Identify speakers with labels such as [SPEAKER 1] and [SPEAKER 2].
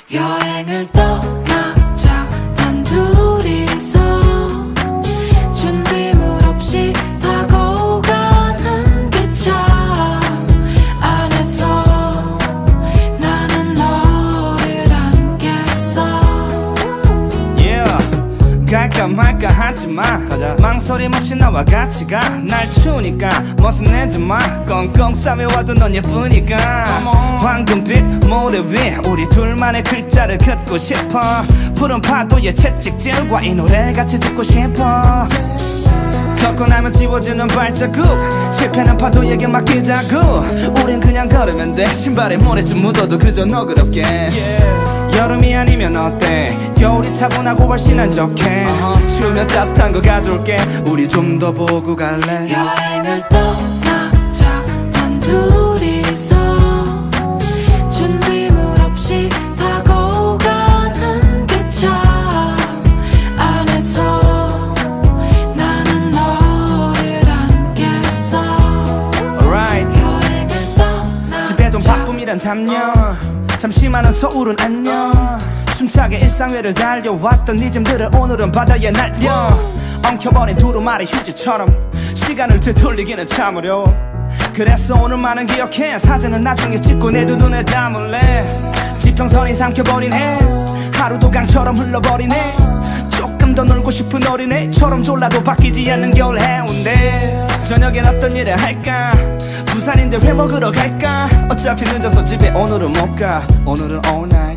[SPEAKER 1] 여행을 떠나자 단둘이서 준비물 없이 타고 가는 기차 안에서 나는 너를 안겠어.
[SPEAKER 2] 갈까 말까 하지마 망설임 없이 나와 같이 가. 날 추우니까 멋은 내지마. 꽁꽁 싸매와도 넌 예쁘니까. 황금빛 모래 위 우리 둘만의 글자를 긋고 싶어. 푸른 파도의 채찍질과 이 노래를 같이 듣고 싶어. 걷고 나면 지워지는 발자국 실패는 파도에게 맡기자고. 우린 그냥 걸으면 돼. 신발에 모래좀 묻어도 그저 너그럽게. 여름이 아니면 어때? 겨울이 차분하고 훨씬 안 좋게. 추우면 따뜻한 거 가져올게. 우리 좀 더 보고 갈래?
[SPEAKER 1] 여행을 떠나자 단둘이서 준비물 없이 타고 가는 기차 안에서 나는 너를 안겠어.
[SPEAKER 2] Alright.
[SPEAKER 1] 여행을 떠나자
[SPEAKER 2] 집에도 바쁨이란 잡념 잠시 많은 소울은 안녕. 숨차게 일상회를 달려왔던 이즘들을 오늘은 바다에 날려. 엉켜버린 두루마리 휴지처럼 시간을 되돌리기는 참 어려워. 그래서 오늘만은 기억해. 사진은 나중에 찍고 내 두 눈에 담을래. 지평선이 삼켜버린 해 하루도 강처럼 흘러버리네. 조금 더 놀고 싶은 어린애처럼 졸라도 바뀌지 않는 겨울 해운대. 저녁엔 어떤 일을 할까? 부산인데 회 먹으러 갈까? 어차피 늦어서 집에 오늘은 못 가. 오늘은 all night